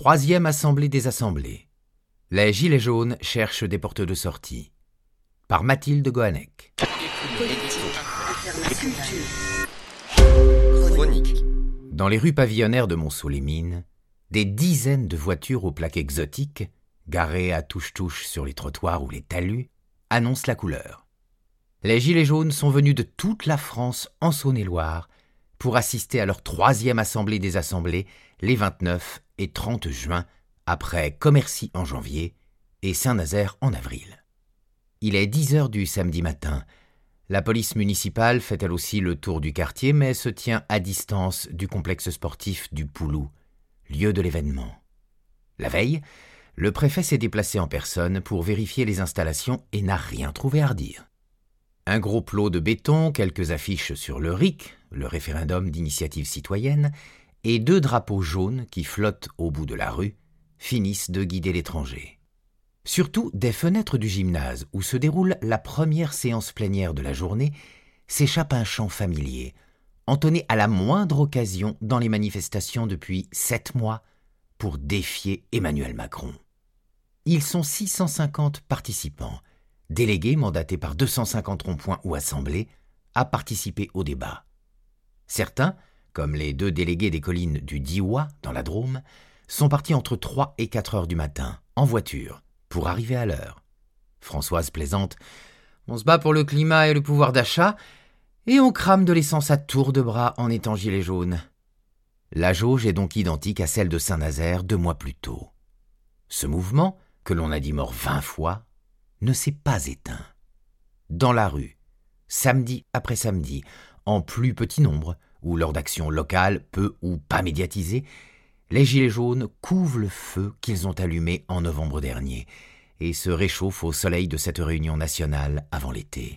troisième assemblée des assemblées. Les Gilets jaunes cherchent des portes de sortie. Par Mathilde Gohanec. Chronique. Dans les rues pavillonnaires de Montceau-les-Mines, des dizaines de voitures aux plaques exotiques, garées à touche-touche sur les trottoirs ou les talus, annoncent la couleur. Les Gilets jaunes sont venus de toute la France en Saône-et-Loire pour assister à leur troisième assemblée des assemblées les 29 et 30 juin, après Commercy en janvier et Saint-Nazaire en avril. Il est 10h du samedi matin. La police municipale fait elle aussi le tour du quartier, mais se tient à distance du complexe sportif du Poulou, lieu de l'événement. La veille, le préfet s'est déplacé en personne pour vérifier les installations et n'a rien trouvé à redire. Un gros plot de béton, quelques affiches sur le RIC, le référendum d'initiative citoyenne, et 2 drapeaux jaunes qui flottent au bout de la rue, finissent de guider l'étranger. Surtout, des fenêtres du gymnase où se déroule la première séance plénière de la journée, s'échappe un chant familier, entonné à la moindre occasion dans les manifestations depuis 7 mois pour défier Emmanuel Macron. Ils sont 650 participants, délégués mandatés par 250 ronds-points ou assemblées, à participer au débat. Certains, comme les 2 délégués des collines du Diois, dans la Drôme, sont partis entre 3 et 4 heures du matin, en voiture, pour arriver à l'heure. Françoise plaisante. On se bat pour le climat et le pouvoir d'achat, et on crame de l'essence à tour de bras en étant gilet jaune. La jauge est donc identique à celle de Saint-Nazaire 2 mois plus tôt. Ce mouvement, que l'on a dit mort 20 fois, ne s'est pas éteint. Dans la rue, samedi après samedi, en plus petit nombre, ou lors d'actions locales peu ou pas médiatisées, les Gilets jaunes couvent le feu qu'ils ont allumé en novembre dernier et se réchauffent au soleil de cette réunion nationale avant l'été.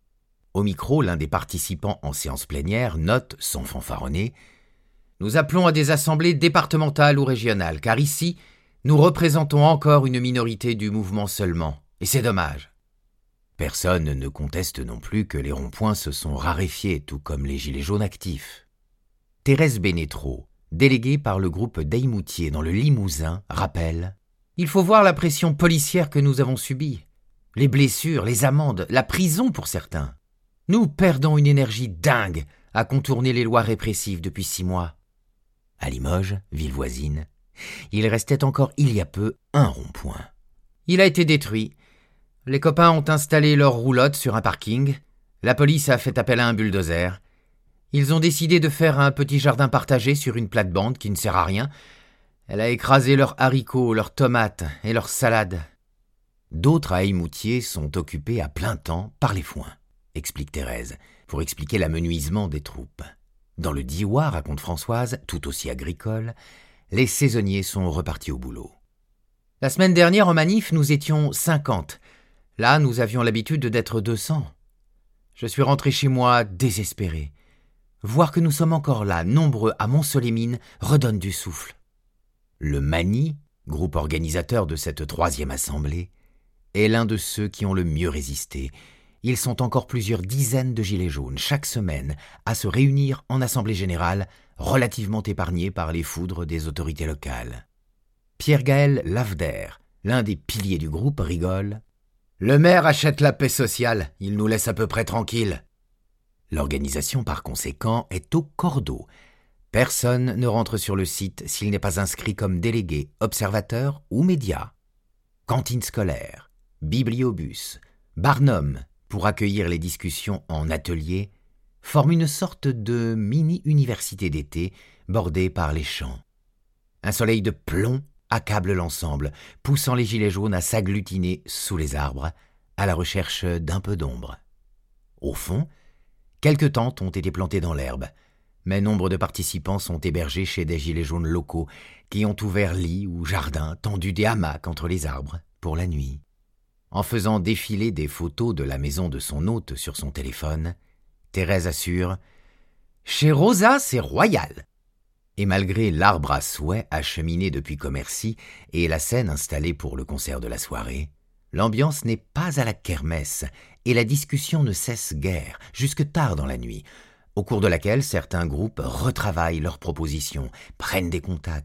Au micro, l'un des participants en séance plénière note, sans fanfaronner, « Nous appelons à des assemblées départementales ou régionales, car ici, nous représentons encore une minorité du mouvement seulement, et c'est dommage. » Personne ne conteste non plus que les ronds-points se sont raréfiés, tout comme les gilets jaunes actifs. Thérèse Bénétro, déléguée par le groupe d'Eymoutier dans le Limousin, rappelle « Il faut voir la pression policière que nous avons subie. Les blessures, les amendes, la prison pour certains. Nous perdons une énergie dingue à contourner les lois répressives depuis 6 mois. » À Limoges, ville voisine, il restait encore il y a peu un rond-point. Il a été détruit. Les copains ont installé leurs roulottes sur un parking. La police a fait appel à un bulldozer. Ils ont décidé de faire un petit jardin partagé sur une plate-bande qui ne sert à rien. Elle a écrasé leurs haricots, leurs tomates et leurs salades. D'autres à Eymoutier sont occupés à plein temps par les foins, explique Thérèse, pour expliquer l'amenuisement des troupes. Dans le Diois, raconte Françoise, tout aussi agricole, les saisonniers sont repartis au boulot. La semaine dernière, en manif, nous étions 50. Là, nous avions l'habitude d'être 200. Je suis rentré chez moi désespéré. Voir que nous sommes encore là, nombreux à Montceau-les-Mines, redonne du souffle. Le Mani, groupe organisateur de cette 3e assemblée, est l'un de ceux qui ont le mieux résisté. Ils sont encore plusieurs dizaines de gilets jaunes chaque semaine à se réunir en assemblée générale, relativement épargnés par les foudres des autorités locales. Pierre-Gaël Lavder, l'un des piliers du groupe, rigole. « Le maire achète la paix sociale, il nous laisse à peu près tranquilles. » L'organisation, par conséquent, est au cordeau. Personne ne rentre sur le site s'il n'est pas inscrit comme délégué, observateur ou média. Cantine scolaire, bibliobus, barnum, pour accueillir les discussions en atelier, forment une sorte de mini-université d'été bordée par les champs. Un soleil de plomb accable l'ensemble, poussant les gilets jaunes à s'agglutiner sous les arbres, à la recherche d'un peu d'ombre. Au fond, quelques tentes ont été plantées dans l'herbe, mais nombre de participants sont hébergés chez des gilets jaunes locaux qui ont ouvert lits ou jardins, tendu des hamacs entre les arbres pour la nuit. En faisant défiler des photos de la maison de son hôte sur son téléphone, Thérèse assure « Chez Rosa, c'est royal !» Et malgré l'arbre à souhait acheminé depuis Commercy et la scène installée pour le concert de la soirée, l'ambiance n'est pas à la kermesse et la discussion ne cesse guère, jusque tard dans la nuit, au cours de laquelle certains groupes retravaillent leurs propositions, prennent des contacts,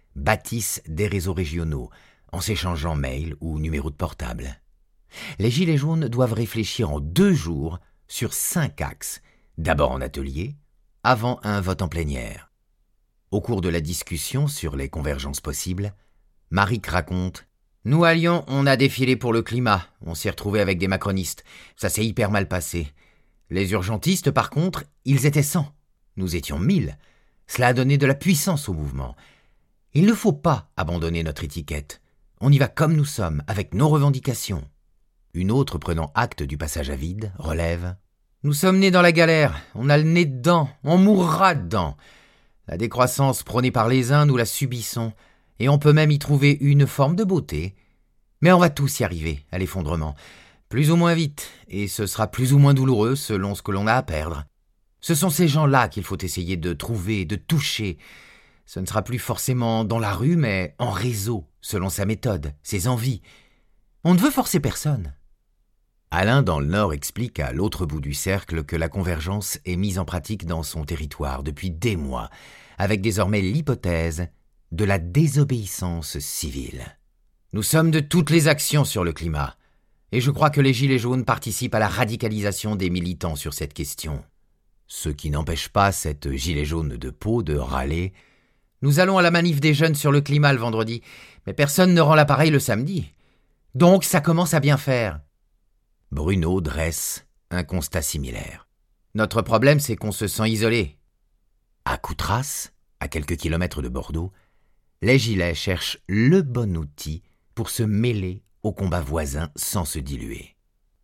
bâtissent des réseaux régionaux, en s'échangeant mails ou numéros de portable. Les Gilets jaunes doivent réfléchir en 2 jours sur 5 axes, d'abord en atelier, avant un vote en plénière. Au cours de la discussion sur les convergences possibles, Maric raconte « Nous, à Lyon, on a défilé pour le climat. On s'est retrouvés avec des macronistes. Ça s'est hyper mal passé. Les urgentistes, par contre, ils étaient 100. Nous étions 1000. Cela a donné de la puissance au mouvement. Il ne faut pas abandonner notre étiquette. On y va comme nous sommes, avec nos revendications. » Une autre, prenant acte du passage à vide, relève « Nous sommes nés dans la galère. On a le nez dedans. On mourra dedans. La décroissance prônée par les uns, nous la subissons. Et on peut même y trouver une forme de beauté. Mais on va tous y arriver, à l'effondrement. Plus ou moins vite, et ce sera plus ou moins douloureux selon ce que l'on a à perdre. Ce sont ces gens-là qu'il faut essayer de trouver, de toucher. Ce ne sera plus forcément dans la rue, mais en réseau, selon sa méthode, ses envies. On ne veut forcer personne. » Alain, dans le Nord, explique à l'autre bout du cercle que la convergence est mise en pratique dans son territoire depuis des mois, avec désormais l'hypothèse de la désobéissance civile. « Nous sommes de toutes les actions sur le climat, et je crois que les Gilets jaunes participent à la radicalisation des militants sur cette question. Ce qui n'empêche pas cette gilet jaune de Pau de râler « Nous allons à la manif des jeunes sur le climat le vendredi, mais personne ne rend l'appareil le samedi. Donc ça commence à bien faire. » Bruno dresse un constat similaire. « Notre problème, c'est qu'on se sent isolé. » À Coutras, à quelques kilomètres de Bordeaux, les Gilets cherchent le bon outil pour se mêler au combat voisin sans se diluer.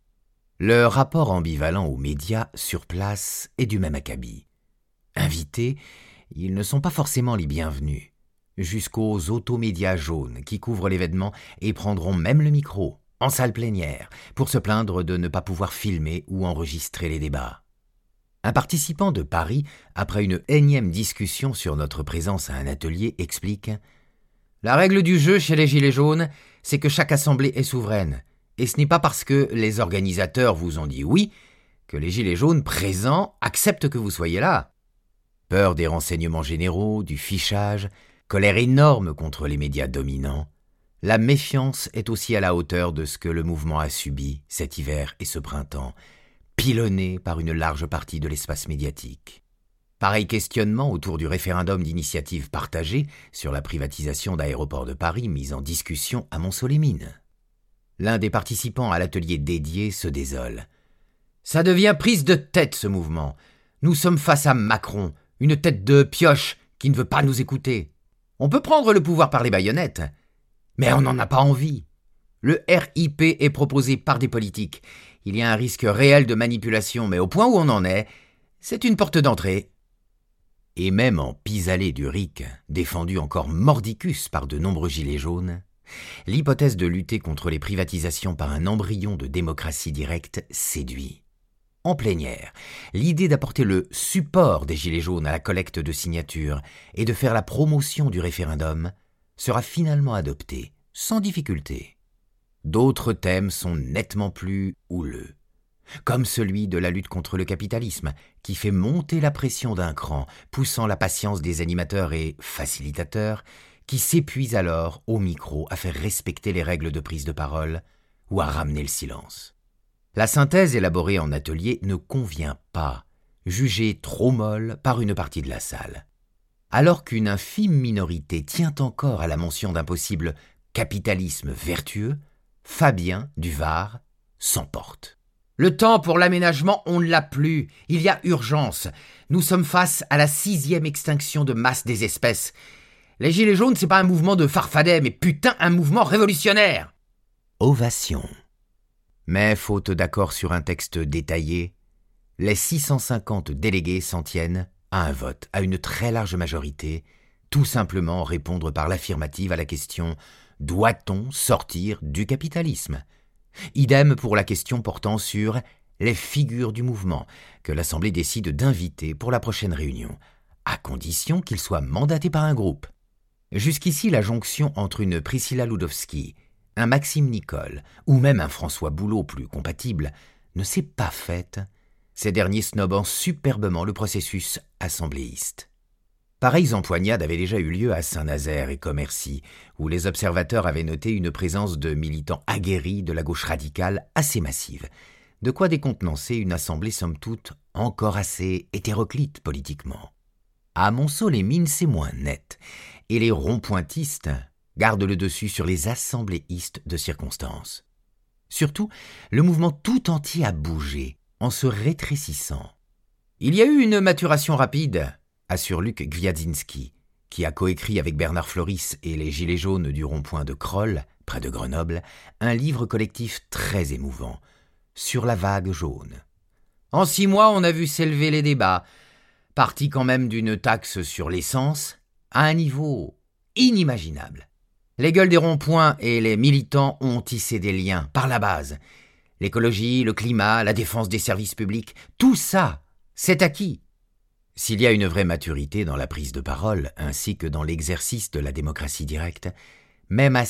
Le rapport ambivalent aux médias sur place est du même acabit. Invités, ils ne sont pas forcément les bienvenus, jusqu'aux automédias jaunes qui couvrent l'événement et prendront même le micro, en salle plénière, pour se plaindre de ne pas pouvoir filmer ou enregistrer les débats. Un participant de Paris, après une énième discussion sur notre présence à un atelier, explique « La règle du jeu chez les Gilets jaunes, c'est que chaque assemblée est souveraine. Et ce n'est pas parce que les organisateurs vous ont dit oui que les Gilets jaunes présents acceptent que vous soyez là. » Peur des renseignements généraux, du fichage, colère énorme contre les médias dominants, la méfiance est aussi à la hauteur de ce que le mouvement a subi cet hiver et ce printemps, pilonné par une large partie de l'espace médiatique. Pareil questionnement autour du référendum d'initiative partagée sur la privatisation d'Aéroports de Paris mis en discussion à Montceau-les-Mines. L'un des participants à l'atelier dédié se désole. « Ça devient prise de tête ce mouvement. Nous sommes face à Macron, une tête de pioche qui ne veut pas nous écouter. On peut prendre le pouvoir par les baïonnettes, mais on n'en a pas envie. Le RIP est proposé par des politiques. Il y a un risque réel de manipulation, mais au point où on en est, c'est une porte d'entrée. » Et même en pis-aller du RIC, défendu encore mordicus par de nombreux gilets jaunes, l'hypothèse de lutter contre les privatisations par un embryon de démocratie directe séduit. En plénière, l'idée d'apporter le support des Gilets jaunes à la collecte de signatures et de faire la promotion du référendum sera finalement adoptée, sans difficulté. D'autres thèmes sont nettement plus houleux, comme celui de la lutte contre le capitalisme, qui fait monter la pression d'un cran, poussant la patience des animateurs et facilitateurs, qui s'épuisent alors au micro à faire respecter les règles de prise de parole ou à ramener le silence. La synthèse élaborée en atelier ne convient pas, jugée trop molle par une partie de la salle. Alors qu'une infime minorité tient encore à la mention d'un possible capitalisme vertueux, Fabien du Var s'emporte. « Le temps pour l'aménagement, on ne l'a plus. Il y a urgence. Nous sommes face à la 6e extinction de masse des espèces. Les Gilets jaunes, c'est pas un mouvement de farfadets, mais putain un mouvement révolutionnaire !» Ovation. Mais faute d'accord sur un texte détaillé, les 650 délégués s'en tiennent à un vote, à une très large majorité, tout simplement répondre par l'affirmative à la question « Doit-on sortir du capitalisme ?» Idem pour la question portant sur les figures du mouvement que l'Assemblée décide d'inviter pour la prochaine réunion, à condition qu'ils soient mandatés par un groupe. Jusqu'ici, la jonction entre une Priscilla Ludowski, un Maxime Nicole ou même un François Boulot plus compatible ne s'est pas faite, ces derniers snobant superbement le processus assembléiste. Pareilles empoignades avaient déjà eu lieu à Saint-Nazaire et Commercy, où les observateurs avaient noté une présence de militants aguerris de la gauche radicale assez massive, de quoi décontenancer une assemblée somme toute encore assez hétéroclite politiquement. À Montceau-les-Mines, c'est moins net, et les rond-pointistes gardent le dessus sur les assembléistes de circonstance. Surtout, le mouvement tout entier a bougé, en se rétrécissant. Il y a eu une maturation rapide, assure Luc Gwiazdzinski, qui a coécrit avec Bernard Floris et les Gilets jaunes du rond-point de Crolles, près de Grenoble, un livre collectif très émouvant, Sur la vague jaune. En 6 mois, on a vu s'élever les débats, partis quand même d'une taxe sur l'essence, à un niveau inimaginable. Les gueules des ronds-points et les militants ont tissé des liens par la base. L'écologie, le climat, la défense des services publics, tout ça, c'est acquis. S'il y a une vraie maturité dans la prise de parole, ainsi que dans l'exercice de la démocratie directe, même à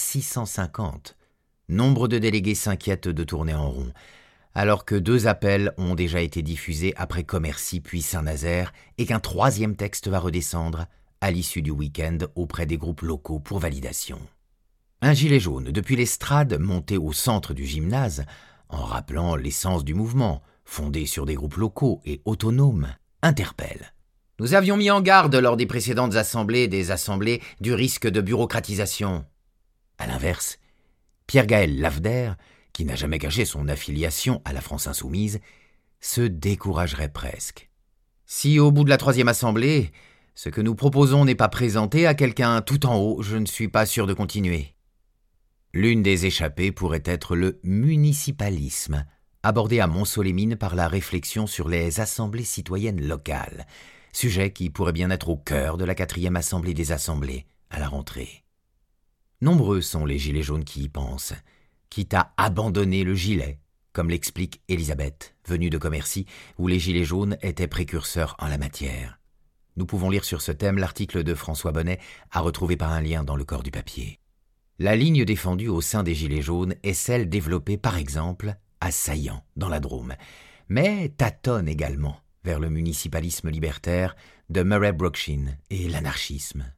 650, nombre de délégués s'inquiètent de tourner en rond, alors que 2 appels ont déjà été diffusés après Commercy puis Saint-Nazaire et qu'un 3e texte va redescendre à l'issue du week-end auprès des groupes locaux pour validation. Un gilet jaune, depuis l'estrade monté au centre du gymnase, en rappelant l'essence du mouvement, fondé sur des groupes locaux et autonomes, interpelle. Nous avions mis en garde lors des précédentes assemblées des assemblées du risque de bureaucratisation. À l'inverse, Pierre-Gaël Lavder, qui n'a jamais caché son affiliation à la France insoumise, se découragerait presque. Si au bout de la 3e assemblée, ce que nous proposons n'est pas présenté à quelqu'un tout en haut, je ne suis pas sûr de continuer. L'une des échappées pourrait être le municipalisme, abordé à Montceau-les-Mines par la réflexion sur les assemblées citoyennes locales, sujet qui pourrait bien être au cœur de la 4e assemblée des assemblées, à la rentrée. Nombreux sont les gilets jaunes qui y pensent, quitte à abandonner le gilet, comme l'explique Elisabeth, venue de Commercy, où les gilets jaunes étaient précurseurs en la matière. Nous pouvons lire sur ce thème l'article de François Bonnet, à retrouver par un lien dans le corps du papier. La ligne défendue au sein des gilets jaunes est celle développée par exemple à Saillant, dans la Drôme, mais tâtonne également vers le municipalisme libertaire de Murray Bookchin et l'anarchisme.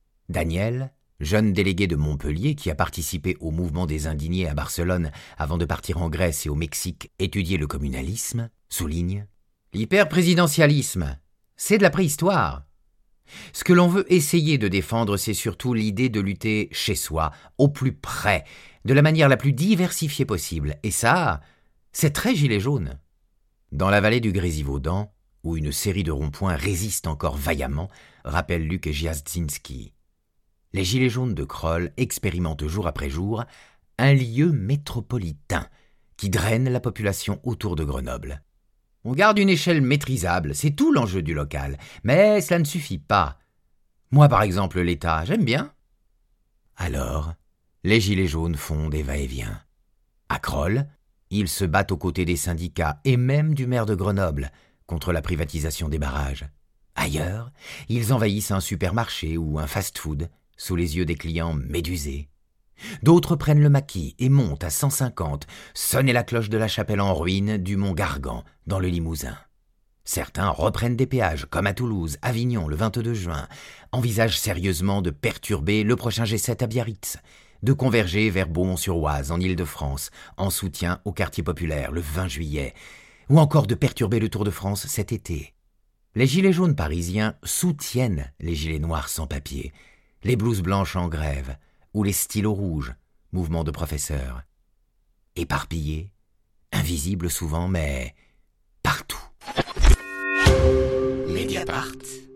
Daniel, jeune délégué de Montpellier qui a participé au mouvement des indignés à Barcelone avant de partir en Grèce et au Mexique étudier le communalisme, souligne « L'hyperprésidentialisme, c'est de la préhistoire. Ce que l'on veut essayer de défendre, c'est surtout l'idée de lutter chez soi, au plus près, de la manière la plus diversifiée possible. Et ça, c'est très gilet jaune. » Dans la vallée du Grésivaudan, où une série de ronds-points résiste encore vaillamment, rappelle Luc Gwiazdzinski. Les gilets jaunes de Crolles expérimentent jour après jour un lieu métropolitain qui draine la population autour de Grenoble. On garde une échelle maîtrisable, c'est tout l'enjeu du local, mais cela ne suffit pas. Moi, par exemple, l'État, j'aime bien. Alors, les gilets jaunes font des va-et-vient. À Crolles, ils se battent aux côtés des syndicats et même du maire de Grenoble contre la privatisation des barrages. Ailleurs, ils envahissent un supermarché ou un fast-food sous les yeux des clients médusés. D'autres prennent le maquis et montent à 150, sonner la cloche de la chapelle en ruine du Mont Gargan, dans le Limousin. Certains reprennent des péages, comme à Toulouse, Avignon, le 22 juin, envisagent sérieusement de perturber le prochain G7 à Biarritz, de converger vers Beaumont-sur-Oise, en Île-de-France, en soutien au quartier populaire, le 20 juillet, ou encore de perturber le Tour de France cet été. Les gilets jaunes parisiens soutiennent les gilets noirs sans papier, les blouses blanches en grève, ou les stylos rouges, mouvement de professeurs. Éparpillés, invisibles souvent, mais partout. Mediapart.